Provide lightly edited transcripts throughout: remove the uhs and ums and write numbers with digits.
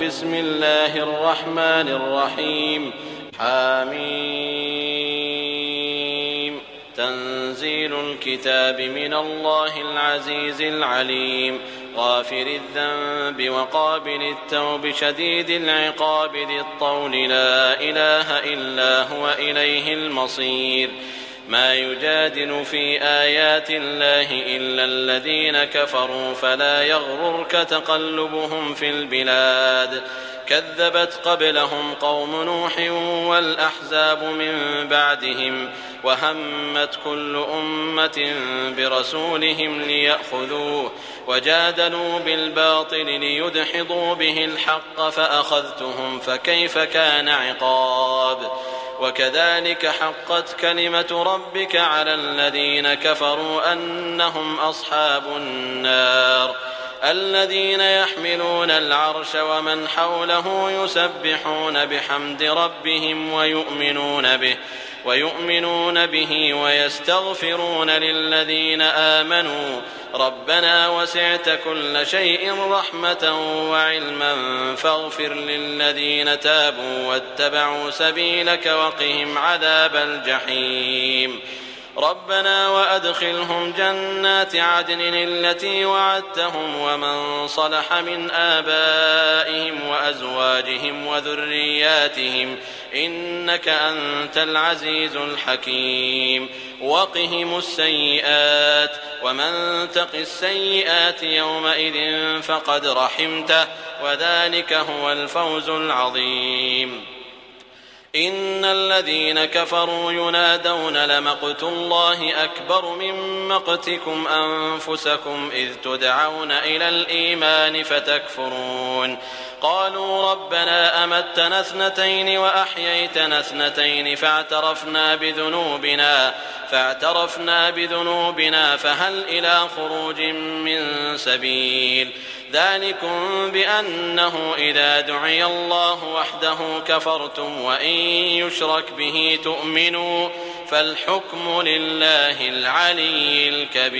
بسم الله الرحمن الرحيم. حميم. تنزيل الكتاب من الله العزيز العليم، غافر الذنب وقابل التوب شديد العقاب ذي الطول لا إله إلا هو إليه المصير. ما يجادل في آيات الله إلا الذين كفروا فلا يغررك تقلبهم في البلاد. كذبت قبلهم قوم نوح والأحزاب من بعدهم، وهمت كل أمة برسولهم ليأخذوه، وجادلوا بالباطل ليدحضوا به الحق فأخذتهم فكيف كان عقاب. وكذلك حقت كلمة ربك على الذين كفروا أنهم أصحاب النار. الذين يحملون العرش ومن حوله يسبحون بحمد ربهم ويؤمنون به ويستغفرون للذين آمنوا ربنا وسعت كل شيء رحمة وعلما فاغفر للذين تابوا واتبعوا سبيلك وقهم عذاب الجحيم. ربنا وأدخلهم جنات عدن التي وعدتهم ومن صلح من آبائهم وأزواجهم وذرياتهم إنك أنت العزيز الحكيم. وقهم السيئات ومن تق السيئات يومئذ فقد رحمته وذلك هو الفوز العظيم. إن الذين كفروا ينادون لمقت الله أكبر من مقتكم أنفسكم إذ تدعون إلى الإيمان فتكفرون. قالوا ربنا أمتنا اثنتين وأحييتنا اثنتين فاعترفنا بذنوبنا فهل إلى خروج من سبيل. ذلكم بأنه إذا دعي الله وحده كفرتم وإن يشرك به تؤمنوا فالحكم لله العلي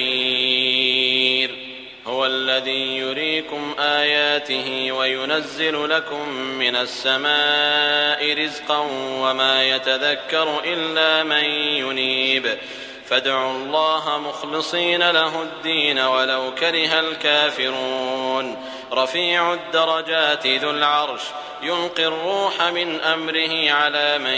الكبير. هو الذي يريكم آياته وينزل لكم من السماء رزقا وما يتذكر إلا من ينيب. فادعوا الله مخلصين له الدين ولو كره الكافرون. رفيع الدرجات ذو العرش يلقي الروح من أمره على من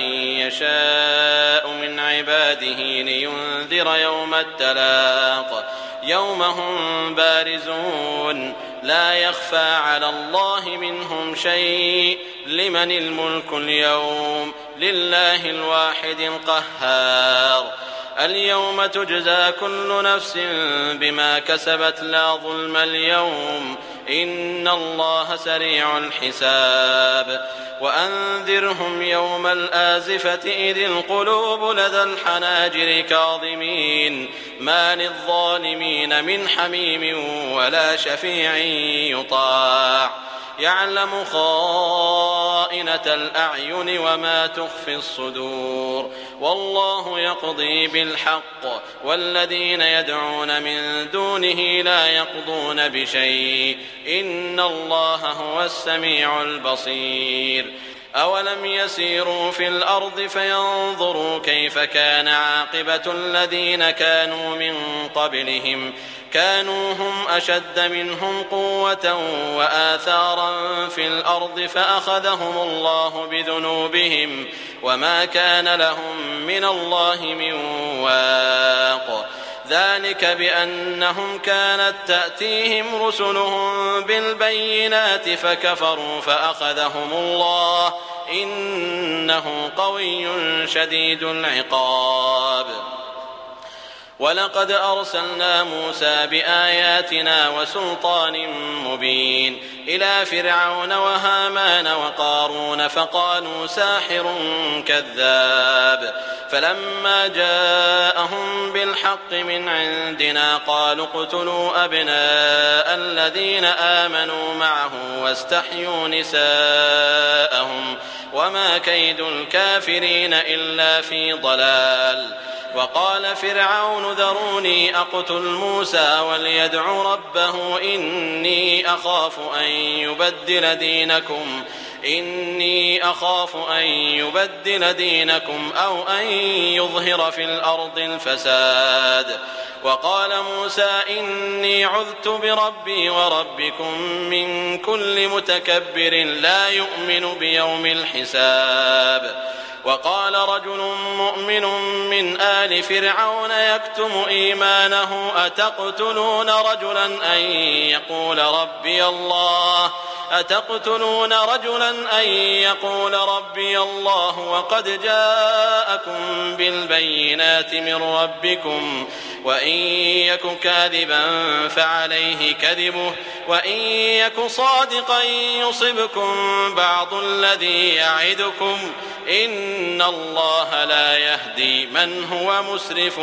يشاء من عباده لينذر يوم التلاق يوم هم بارزون لا يخفى على الله منهم شيء. لمن الملك اليوم لله الواحد القهار. اليوم تجزى كل نفس بما كسبت لا ظلم اليوم إن الله سريع الحساب. وأنذرهم يوم الآزفة إذ القلوب لدى الحناجر كاظمين ما للظالمين من حميم ولا شفيع يطاع. يعلم خائنة الأعين وما تخفي الصدور والله يقضي بالحق والذين يدعون من دونه لا يقضون بشيء إن الله هو السميع البصير. أولم يسيروا في الأرض فينظروا كيف كان عاقبة الذين كانوا من قبلهم كانوا هم أشد منهم قوة وآثارا في الأرض فأخذهم الله بذنوبهم وما كان لهم من الله من واق. ذلك بأنهم كانت تأتيهم رسلهم بالبينات فكفروا فأخذهم الله إنه قوي شديد العقاب. ولقد أرسلنا موسى بآياتنا وسلطان مبين إلى فرعون وهامان وقارون فقالوا ساحر كذاب. فلما جاءهم بالحق من عندنا قالوا اقتلوا أبناء الذين آمنوا معه واستحيوا نساءهم وما كيد الكافرين إلا في ضلال. وقال فرعون ذروني أقتل موسى وليدع ربه إني أخاف أن يبدل دينكم أو أن يظهر في الأرض الفساد. وقال موسى إني عذت بربي وربكم من كل متكبر لا يؤمن بيوم الحساب. وقال رجل مؤمن من آل فرعون يكتم إيمانه أتقتلون رجلا أن يقول ربي الله وقد جاءكم بالبينات من ربكم وإن يك كاذبا فعليه كذبه وإن يك صادقا يصبكم بعض الذي يعدكم إن الله لا يهدي من هو مسرف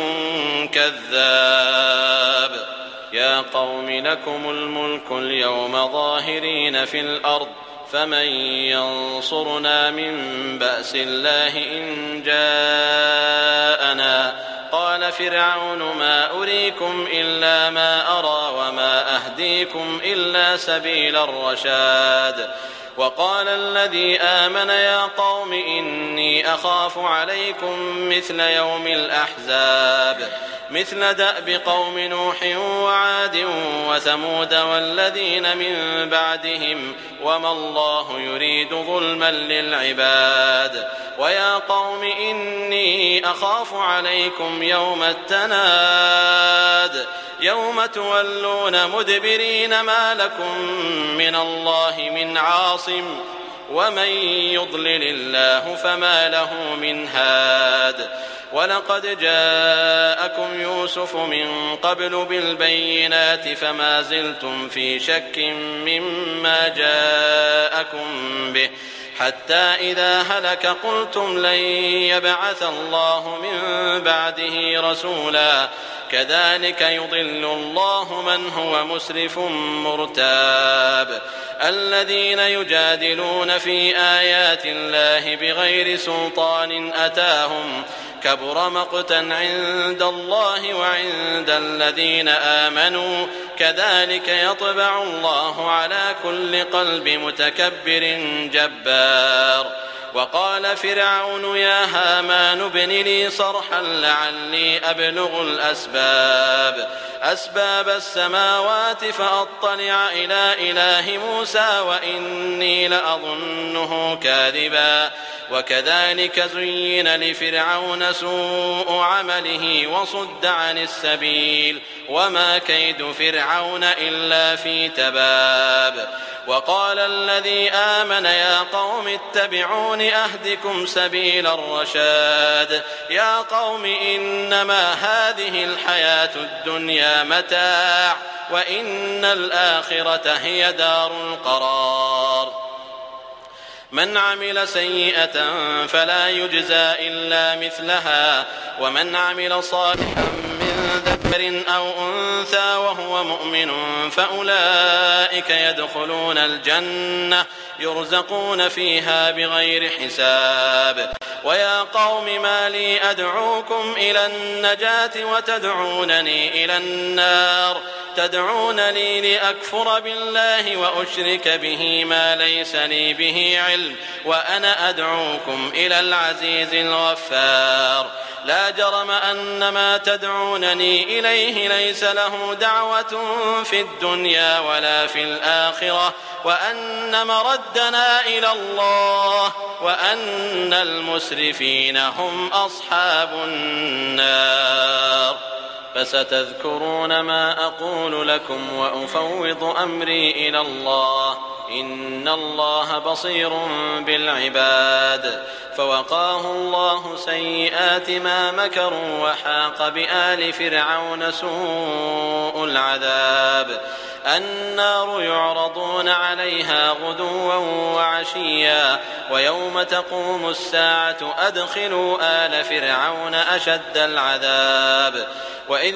كذاب. يا قوم لكم الملك اليوم ظاهرين في الأرض فمن ينصرنا من بأس الله إن جاءنا. قال فرعون ما أريكم إلا ما أرى وما أهديكم إلا سبيل الرشاد. وقال الذي آمن يا قوم إني أخاف عليكم مثل يوم الأحزاب مثل دأب قوم نوح وعاد وثمود والذين من بعدهم وما الله يريد ظلما للعباد. ويا قوم إني أخاف عليكم يوم التناد يوم تولون مدبرين ما لكم من الله من عاصم ومن يضلل الله فما له من هاد. ولقد جاءكم يوسف من قبل بالبينات فما زلتم في شك مما جاءكم به حتى إذا هلك قلتم لن يبعث الله من بعده رسولا كذلك يضل الله من هو مسرف مرتاب. الذين يجادلون في آيات الله بغير سلطان أتاهم كبر مقتا عند الله وعند الذين آمنوا كذلك يطبع الله على كل قلب متكبر جبار. وقال فرعون يا هامان ابن لي صرحا لعلي أبلغ أسباب السماوات فأطلع إلى إله موسى وإني لأظنه كاذبا. وكذلك زين لفرعون سوء عمله وصد عن السبيل وما كيد فرعون إلا في تباب. وقال الذي آمن يا قوم اتبعون أهدكم سبيل الرشاد. يا قوم إنما هذه الحياة الدنيا متاع وإن الآخرة هي دار القرار. من عمل سيئة فلا يجزى إلا مثلها ومن عمل صالحا من ذكر أو أنثى وهو مؤمن فأولئك يدخلون الجنة يرزقون فيها بغير حساب. ويا قوم ما لي أدعوكم إلى النجاة وتدعونني إلى النار تدعونني لأكفر بالله وأشرك به ما ليس لي به علم وأنا أدعوكم إلى العزيز الغفار. لا جرم أن ما تدعونني إليه ليس له دعوة في الدنيا ولا في الآخرة وأن مردنا إلى الله وأن المسرفين هم أصحاب النار. فستذكرون ما أقول لكم وأفوض أمري إلى الله إن الله بصير بالعباد. فوقاه الله سيئات ما مكروا وحاق بآل فرعون سوء العذاب. النار يعرضون عليها غدوا وعشيا ويوم تقوم الساعة أدخلوا آل فرعون أشد العذاب. وإذ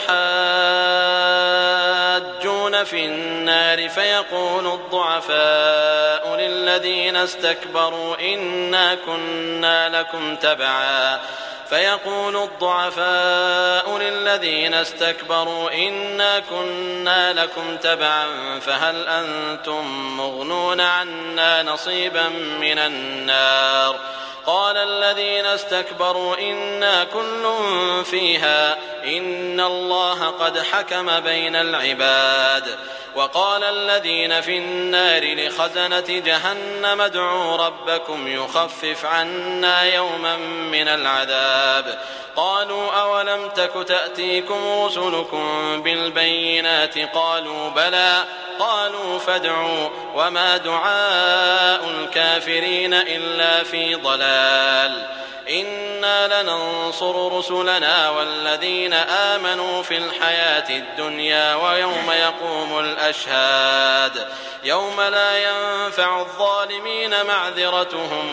يتحاجون في النار فيقول الضعفاء للذين استكبروا إنا كنا لكم تبعا فيقول الضعفاء للذين استكبروا إنا كنا لكم تبعا فهل أنتم مغنون عنا نصيبا من النار قال الذين استكبروا إنا كل فيها إن الله قد حكم بين العباد وقال الذين في النار لخزنة جهنم ادعوا ربكم يخفف عنا يوما من العذاب قالوا أولم تك تأتيكم رسلكم بالبينات قالوا بلى قالوا فادعوا وما دعاء الكافرين إلا في ضلال إنا لننصر رسلنا والذين آمنوا في الحياة الدنيا ويوم يقوم الأشهاد يوم لا ينفع الظالمين معذرتهم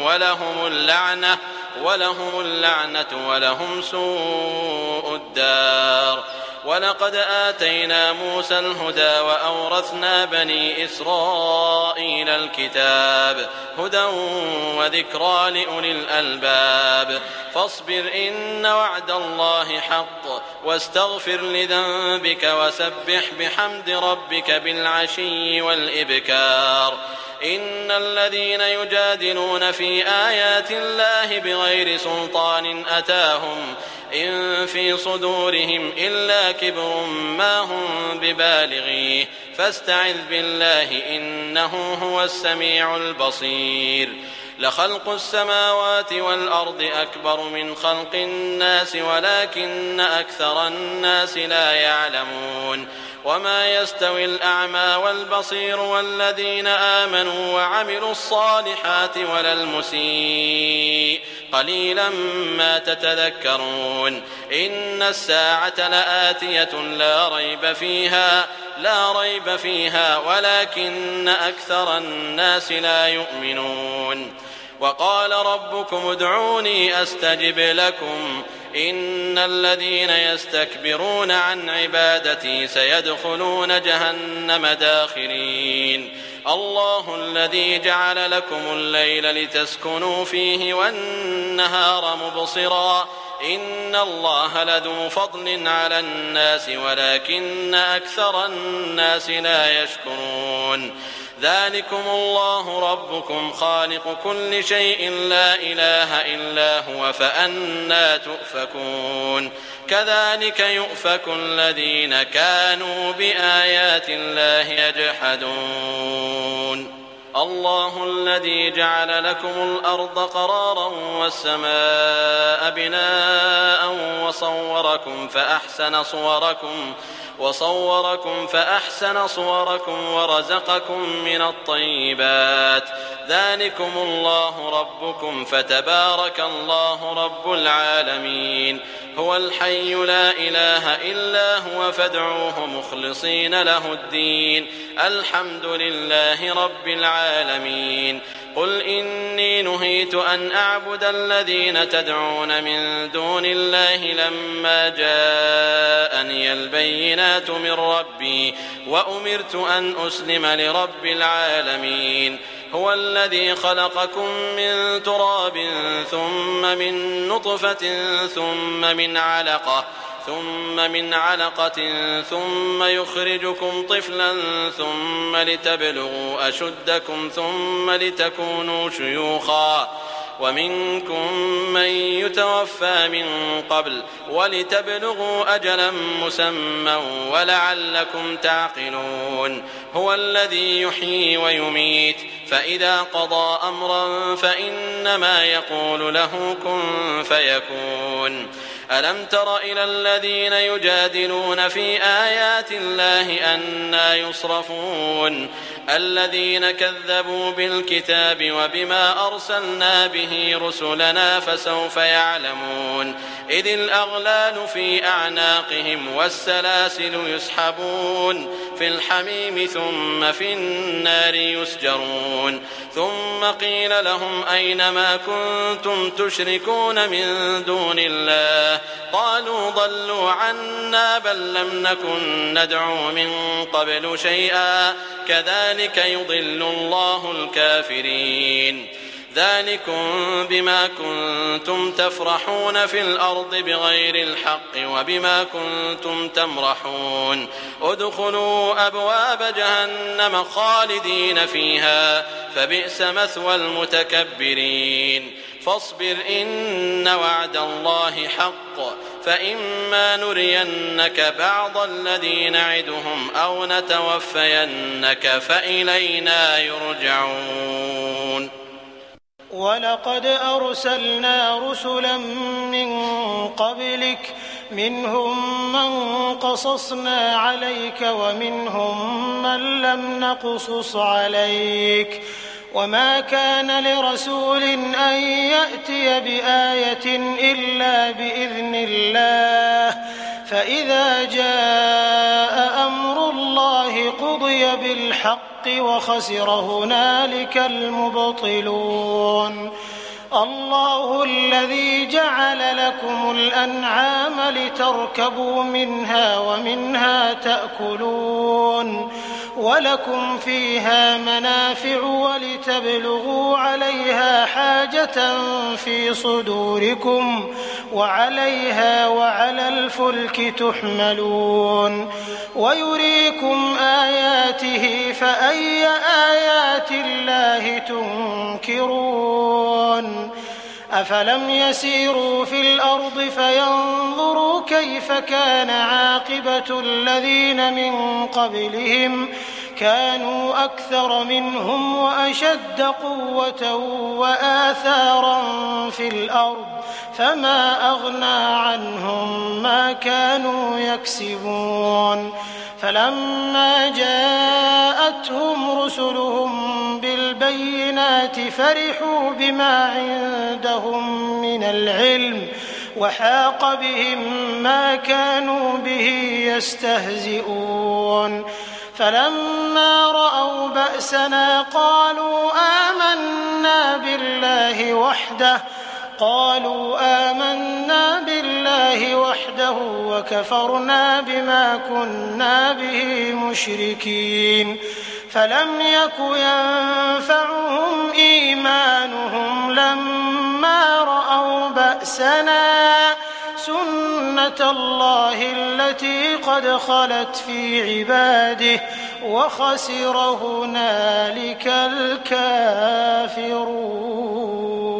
ولهم اللعنة ولهم سوء الدار ولقد آتينا موسى الهدى وأورثنا بني إسرائيل الكتاب هدى وذكرى لأولي الألباب فاصبر إن وعد الله حق واستغفر لذنبك وسبح بحمد ربك بالعشي والإبكار إن الذين يجادلون في آيات الله بغير سلطان أتاهم إن في صدورهم إلا كبر ما هم ببالغيه فاستعذ بالله إنه هو السميع البصير لخلق السماوات والأرض أكبر من خلق الناس ولكن أكثر الناس لا يعلمون وما يستوي الأعمى والبصير والذين آمنوا وعملوا الصالحات ولا المسيء قليلا ما تتذكرون إن الساعة لآتية لا ريب فيها ولكن أكثر الناس لا يؤمنون وقال ربكم ادعوني أستجب لكم إن الذين يستكبرون عن عبادتي سيدخلون جهنم داخرين الله الذي جعل لكم الليل لتسكنوا فيه والنهار مبصرا إن الله لذو فضل على الناس ولكن أكثر الناس لا يشكرون ذلكم الله ربكم خالق كل شيء لا إله إلا هو فأنى تؤفكون كذلك يؤفك الذين كانوا بآيات الله يجحدون الله الذي جعل لكم الأرض قرارا والسماء بناء وصوركم فأحسن صوركم ورزقكم من الطيبات ذلكم الله ربكم فتبارك الله رب العالمين هو الحي لا إله إلا هو فادعوه مخلصين له الدين الحمد لله رب العالمين قل إني نهيت أن أعبد الذين تدعون من دون الله لما جاءني البينات من ربي وأمرت أن أسلم لرب العالمين هو الذي خلقكم من تراب ثم من نطفة ثم من علقة ثم يخرجكم طفلا ثم لتبلغوا أشدكم ثم لتكونوا شيوخا ومنكم من يتوفى من قبل ولتبلغوا أجلا مسمى ولعلكم تعقلون هو الذي يحيي ويميت فإذا قضى أمرا فإنما يقول له كن فيكون ألم تر إلى الذين يجادلون في آيات الله أنى يصرفون الذين كذبوا بالكتاب وبما أرسلنا به رسلنا فسوف يعلمون إذ الأغلال في أعناقهم والسلاسل يسحبون في الحميم ثم في النار يسجرون ثم قيل لهم أين ما كنتم تشركون من دون الله قالوا ضلوا عنا بل لم نكن ندعو من قبل شيئا كذلك يضل الله الكافرين ذلكم بما كنتم تفرحون في الأرض بغير الحق وبما كنتم تمرحون ادخلوا أبواب جهنم خالدين فيها فبئس مثوى المتكبرين فاصبر إن وعد الله حق فإما نرينك بعض الذي نعدهم أو نتوفينك فإلينا يرجعون. ولقد أرسلنا رسلا من قبلك منهم من قصصنا عليك ومنهم من لم نقصص عليك وما كان لرسول أن يأتي بآية إلا بإذن الله فإذا جاء أمر الله قضي بالحق وخسر هنالك المبطلون. الله الذي جعل لكم الأنعام لتركبوا منها ومنها تأكلون ولكم فيها منافع ولتبلغوا عليها حاجة في صدوركم وعليها وعلى الفلك تحملون ويريكم آياته فأي آيات الله تنكرون. أفلم يسيروا في الأرض فينظروا كيف كان عاقبة الذين من قبلهم كانوا أكثر منهم وأشد قوة وآثارا في الأرض فما أغنى عنهم ما كانوا يكسبون. فلما جاءتهم رسلهم بالبينات فرحوا بما عندهم من العلم وحاق بهم ما كانوا به يستهزئون. فلما رأوا بأسنا قالوا آمنا بالله وحده وكفرنا بما كنا به مشركين. فلم يك ينفعهم إيمانهم لما رأوا بأسنا سنة الله التي قد خلت في عباده وخسر هنالك الكافرون.